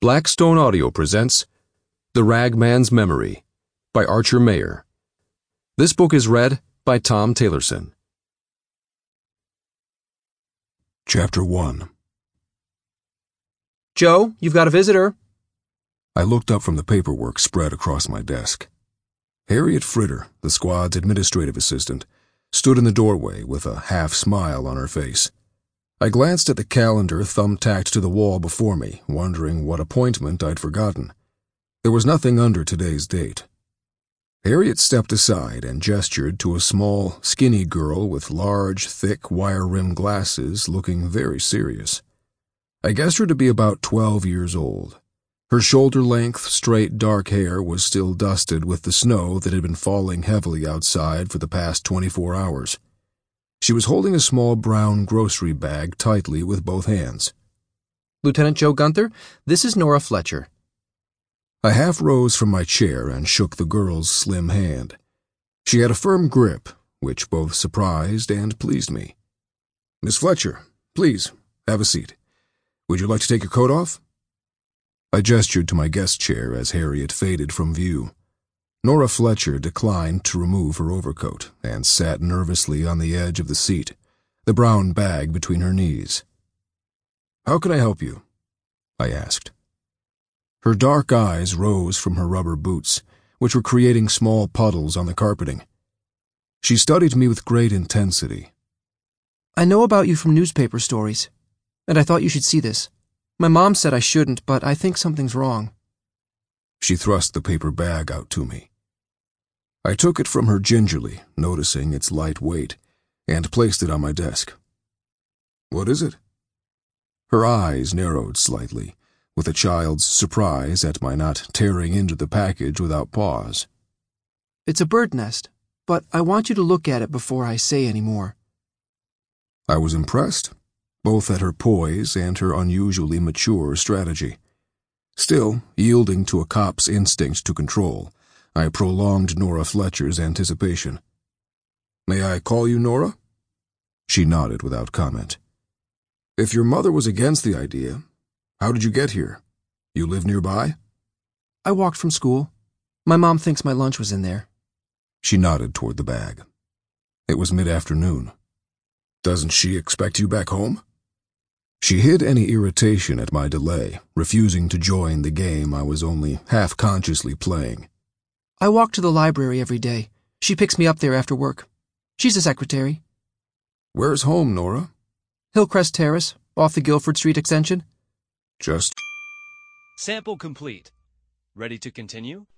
Blackstone Audio presents The Ragman's Memory by Archer Mayer. This book is read by Tom Taylorson. Chapter 1. Joe, you've got a visitor. I looked up from the paperwork spread across my desk. Harriet Fritter, the squad's administrative assistant, stood in the doorway with a half-smile on her face. I glanced at the calendar thumbtacked to the wall before me, wondering what appointment I'd forgotten. There was nothing under today's date. Harriet stepped aside and gestured to a small, skinny girl with large, thick, wire-rimmed glasses looking very serious. I guessed her to be about 12 years old. Her shoulder-length, straight, dark hair was still dusted with the snow that had been falling heavily outside for the past 24 hours. She was holding a small brown grocery bag tightly with both hands. Lieutenant Joe Gunther, this is Nora Fletcher. I half rose from my chair and shook the girl's slim hand. She had a firm grip, which both surprised and pleased me. "Miss Fletcher, please, have a seat. Would you like to take your coat off?" I gestured to my guest chair as Harriet faded from view. Nora Fletcher declined to remove her overcoat and sat nervously on the edge of the seat, the brown bag between her knees. "How can I help you?" I asked. Her dark eyes rose from her rubber boots, which were creating small puddles on the carpeting. She studied me with great intensity. I know about you from newspaper stories, and I thought you should see this. My mom said I shouldn't, but I think something's wrong. She thrust the paper bag out to me. I took it from her gingerly, noticing its light weight, and placed it on my desk. "What is it?" Her eyes narrowed slightly, with a child's surprise at my not tearing into the package without pause. It's a bird nest, but I want you to look at it before I say any more. I was impressed, both at her poise and her unusually mature strategy. Still, yielding to a cop's instinct to control, I prolonged Nora Fletcher's anticipation. "May I call you Nora?" She nodded without comment. "If your mother was against the idea, how did you get here? You live nearby?" I walked from school. My mom thinks my lunch was in there. She nodded toward the bag. It was mid-afternoon. "Doesn't she expect you back home?" She hid any irritation at my delay, refusing to join the game I was only half-consciously playing. I walk to the library every day. She picks me up there after work. She's a secretary. "Where's home, Nora?" Hillcrest Terrace, off the Guilford Street extension. "Just..." Sample complete. Ready to continue?